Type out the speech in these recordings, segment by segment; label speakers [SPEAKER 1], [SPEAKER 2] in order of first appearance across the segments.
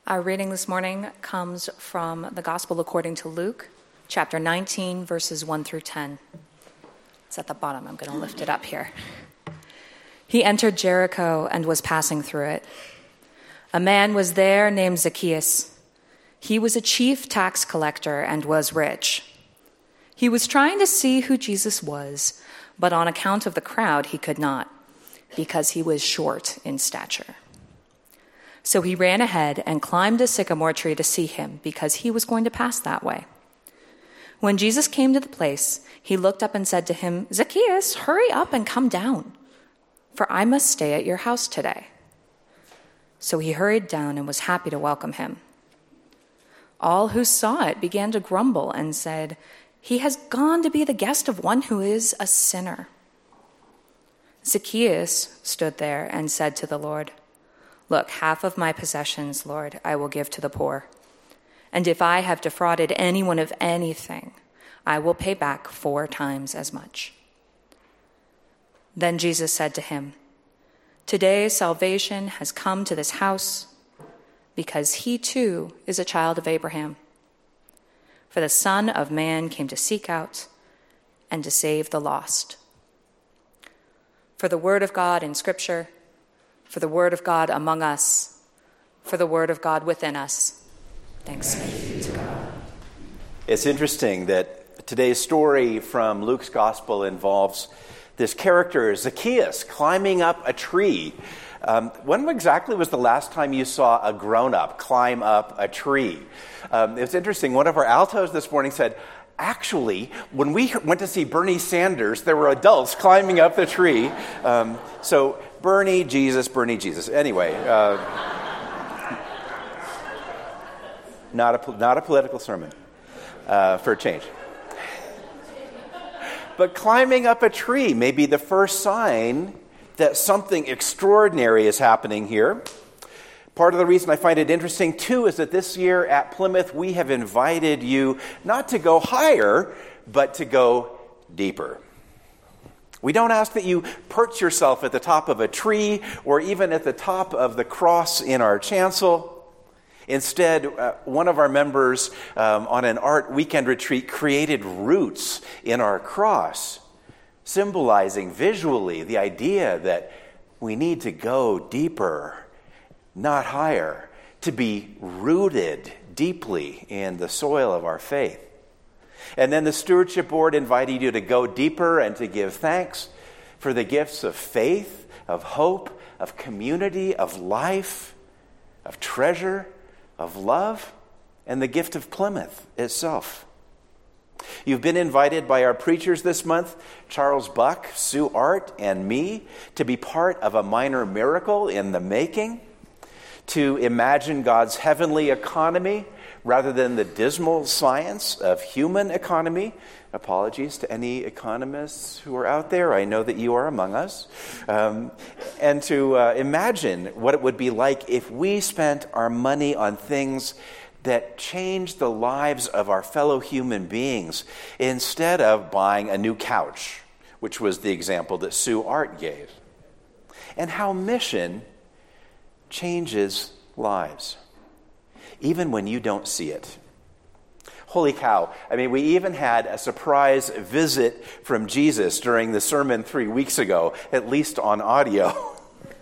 [SPEAKER 1] Our reading this morning comes from the Gospel according to Luke, chapter 19, verses 1 through 10. It's at the bottom. I'm going to lift it up here. He entered Jericho and was passing through it. A man was there named Zacchaeus. He was a chief tax collector and was rich. He was trying to see who Jesus was, but on account of the crowd he could not, because he was short in stature. So he ran ahead and climbed a sycamore tree to see him, because he was going to pass that way. When Jesus came to the place, he looked up and said to him, "Zacchaeus, hurry up and come down, for I must stay at your house today." So he hurried down and was happy to welcome him. All who saw it began to grumble and said, "He has gone to be the guest of one who is a sinner." Zacchaeus stood there and said to the Lord, "Look, half of my possessions, Lord, I will give to the poor. And if I have defrauded anyone of anything, I will pay back 4 times as much." Then Jesus said to him, "Today salvation has come to this house, because he too is a child of Abraham. For the Son of Man came to seek out and to save the lost." For the word of God in Scripture, for the word of God among us, for the word of God within us. Thanks be to God.
[SPEAKER 2] It's interesting that today's story from Luke's gospel involves this character, Zacchaeus, climbing up a tree. When exactly was the last time you saw a grown-up climb up a tree? It's interesting. One of our altos this morning said, actually, when we went to see Bernie Sanders, there were adults climbing up the tree. So Bernie, Jesus. Anyway, not a political sermon for a change. But climbing up a tree may be the first sign that something extraordinary is happening here. Part of the reason I find it interesting, too, is that this year at Plymouth, we have invited you not to go higher, but to go deeper. We don't ask that you perch yourself at the top of a tree or even at the top of the cross in our chancel. Instead, one of our members on an art weekend retreat created roots in our cross, symbolizing visually the idea that we need to go deeper, not higher, to be rooted deeply in the soil of our faith. And then the stewardship board invited you to go deeper and to give thanks for the gifts of faith, of hope, of community, of life, of treasure, of love, and the gift of Plymouth itself. You've been invited by our preachers this month, Charles Buck, Sue Art, and me, to be part of a minor miracle in the making, to imagine God's heavenly economy rather than the dismal science of human economy. Apologies to any economists who are out there. I know that you are among us. And to imagine what it would be like if we spent our money on things that change the lives of our fellow human beings instead of buying a new couch, which was the example that Sue Art gave. And how mission changes lives, even when you don't see it. Holy cow. I mean, we even had a surprise visit from Jesus during the sermon 3 weeks ago, at least on audio.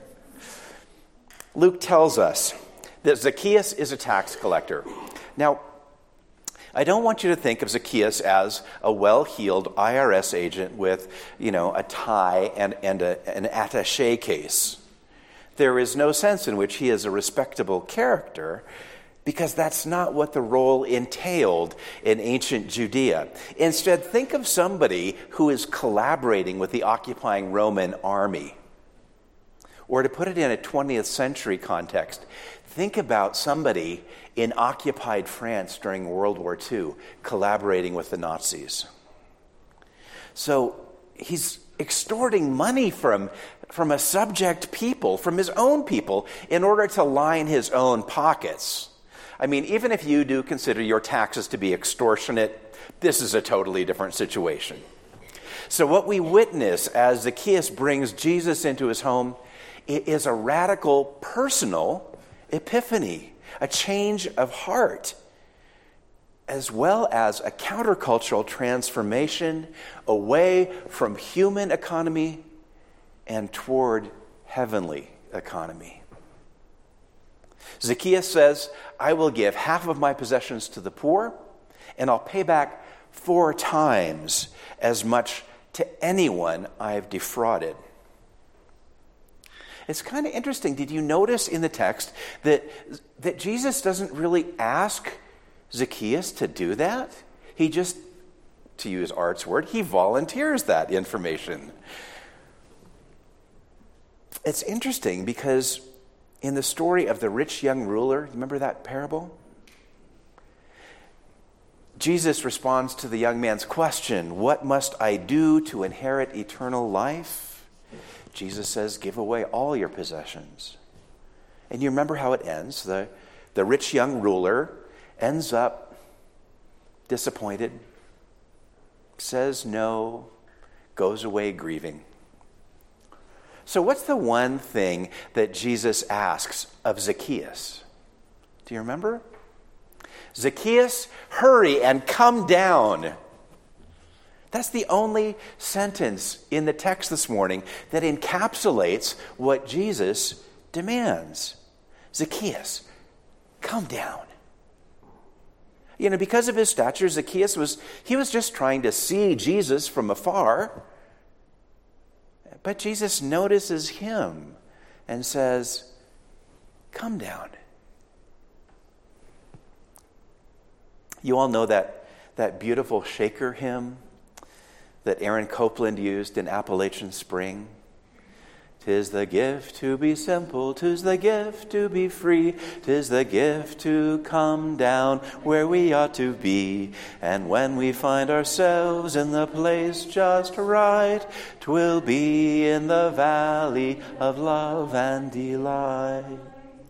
[SPEAKER 2] Luke tells us that Zacchaeus is a tax collector. Now, I don't want you to think of Zacchaeus as a well-heeled IRS agent with, a tie and an attaché case. There is no sense in which he is a respectable character, because that's not what the role entailed in ancient Judea. Instead, think of somebody who is collaborating with the occupying Roman army. Or to put it in a 20th century context, think about somebody in occupied France during World War II collaborating with the Nazis. So he's extorting money from a subject people, from his own people, in order to line his own pockets. I mean, even if you do consider your taxes to be extortionate, this is a totally different situation. So what we witness as Zacchaeus brings Jesus into his home is a radical personal epiphany, a change of heart, as well as a countercultural transformation away from human economy and toward heavenly economy. Zacchaeus says, I will give half of my possessions to the poor, and I'll pay back 4 times as much to anyone I've defrauded. It's kind of interesting. Did you notice in the text that Jesus doesn't really ask Zacchaeus to do that? He just, to use Art's word, he volunteers that information. It's interesting because in the story of the rich young ruler, remember that parable? Jesus responds to the young man's question, what must I do to inherit eternal life? Jesus says, give away all your possessions. And you remember how it ends. The rich young ruler ends up disappointed, says no, goes away grieving. So what's the one thing that Jesus asks of Zacchaeus? Do you remember? Zacchaeus, hurry and come down. That's the only sentence in the text this morning that encapsulates what Jesus demands. Zacchaeus, come down. You know, because of his stature, Zacchaeus was just trying to see Jesus from afar. But Jesus notices him and says, come down. You all know that beautiful Shaker hymn that Aaron Copeland used in Appalachian Spring. 'Tis the gift to be simple, 'tis the gift to be free, 'tis the gift to come down where we ought to be. And when we find ourselves in the place just right, 'twill be in the valley of love and delight.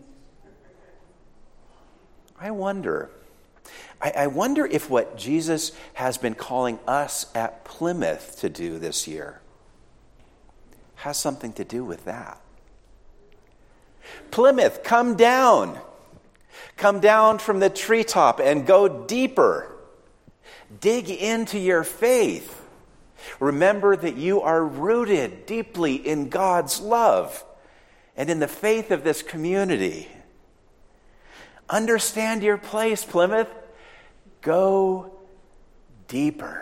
[SPEAKER 2] I wonder if what Jesus has been calling us at Plymouth to do this year has something to do with that. Plymouth, come down. Come down from the treetop and go deeper. Dig into your faith. Remember that you are rooted deeply in God's love and in the faith of this community. Understand your place, Plymouth. Go deeper.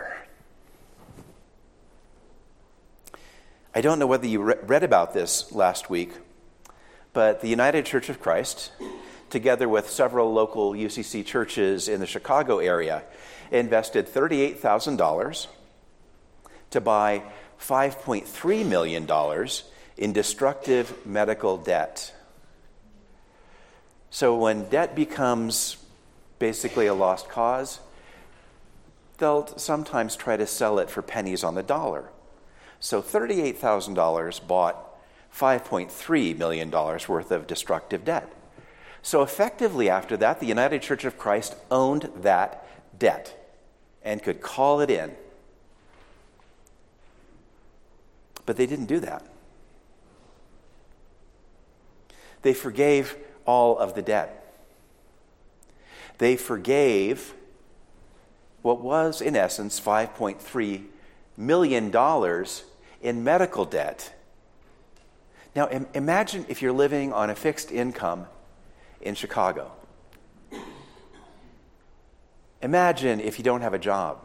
[SPEAKER 2] I don't know whether you read about this last week, but the United Church of Christ, together with several local UCC churches in the Chicago area, invested $38,000 to buy $5.3 million in destructive medical debt. So when debt becomes basically a lost cause, they'll sometimes try to sell it for pennies on the dollar. So $38,000 bought $5.3 million worth of destructive debt. So effectively after that, the United Church of Christ owned that debt and could call it in. But they didn't do that. They forgave all of the debt. They forgave what was, in essence, $5.3 million in medical debt. Now, imagine if you're living on a fixed income in Chicago. Imagine if you don't have a job.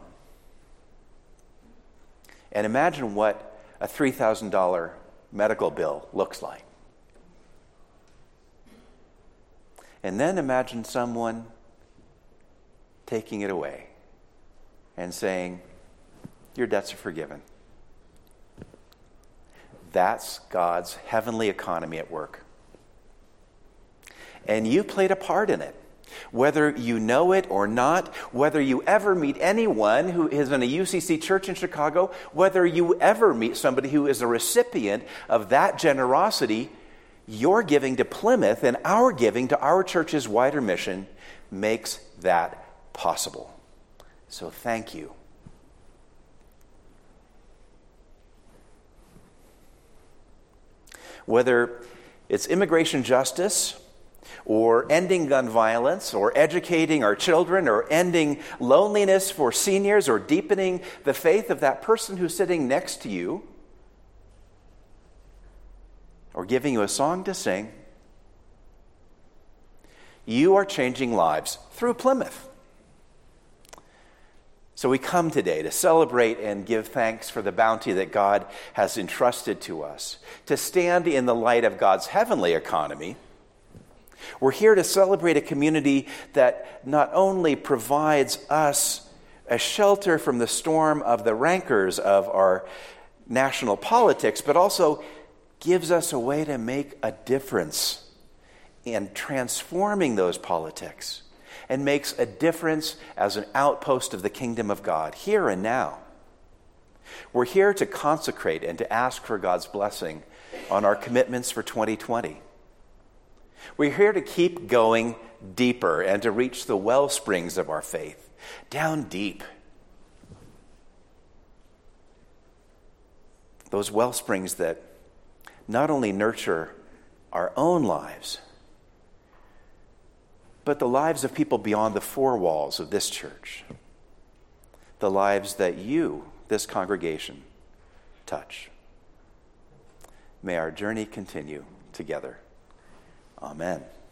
[SPEAKER 2] And imagine what a $3,000 medical bill looks like. And then imagine someone taking it away and saying, your debts are forgiven. That's God's heavenly economy at work. And you played a part in it. Whether you know it or not, whether you ever meet anyone who is in a UCC church in Chicago, whether you ever meet somebody who is a recipient of that generosity, your giving to Plymouth and our giving to our church's wider mission makes that possible. So thank you. Whether it's immigration justice or ending gun violence, or educating our children, or ending loneliness for seniors, or deepening the faith of that person who's sitting next to you, or giving you a song to sing, you are changing lives through Plymouth. So we come today to celebrate and give thanks for the bounty that God has entrusted to us, to stand in the light of God's heavenly economy. We're here to celebrate a community that not only provides us a shelter from the storm of the rancors of our national politics, but also gives us a way to make a difference in transforming those politics, and makes a difference as an outpost of the kingdom of God, here and now. We're here to consecrate and to ask for God's blessing on our commitments for 2020. We're here to keep going deeper and to reach the well springs of our faith, down deep. Those well springs that not only nurture our own lives, but the lives of people beyond the four walls of this church. The lives that you, this congregation, touch. May our journey continue together. Amen.